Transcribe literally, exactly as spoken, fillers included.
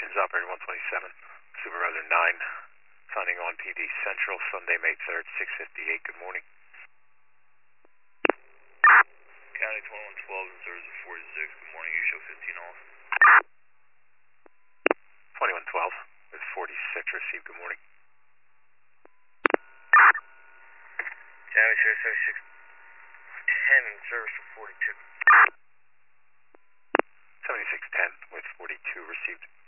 This is operator one twenty-seven, Supervisor nine, signing on P D Central, Sunday, May third, six fifty-eight. Good morning. County twenty-one twelve and service of forty-six. Good morning. You show fifteen off. twenty-one twelve with forty-six received. Good morning. County show seventy-six ten and service of forty-two. seventy-six ten with forty-two received.